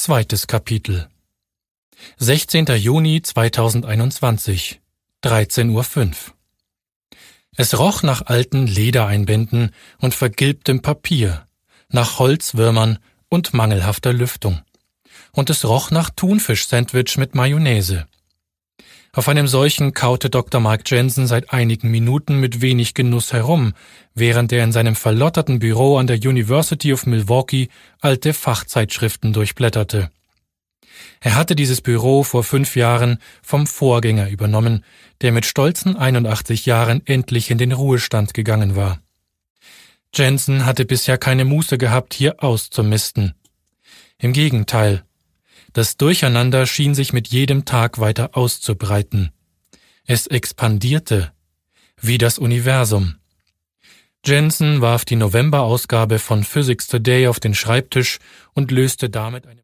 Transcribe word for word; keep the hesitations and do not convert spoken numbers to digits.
Zweites Kapitel. sechzehnter Juni zweitausendeinundzwanzig, dreizehn Uhr fünf. Es roch nach alten Ledereinbänden und vergilbtem Papier, nach Holzwürmern und mangelhafter Lüftung. Und es roch nach Thunfisch-Sandwich mit Mayonnaise. Auf einem solchen kaute Doktor Mark Jensen seit einigen Minuten mit wenig Genuss herum, während er in seinem verlotterten Büro an der University of Milwaukee alte Fachzeitschriften durchblätterte. Er hatte dieses Büro vor fünf Jahren vom Vorgänger übernommen, der mit stolzen einundachtzig Jahren endlich in den Ruhestand gegangen war. Jensen hatte bisher keine Muße gehabt, hier auszumisten. Im Gegenteil. Das Durcheinander schien sich mit jedem Tag weiter auszubreiten. Es expandierte, wie das Universum. Jensen warf die Novemberausgabe von Physics Today auf den Schreibtisch und löste damit eine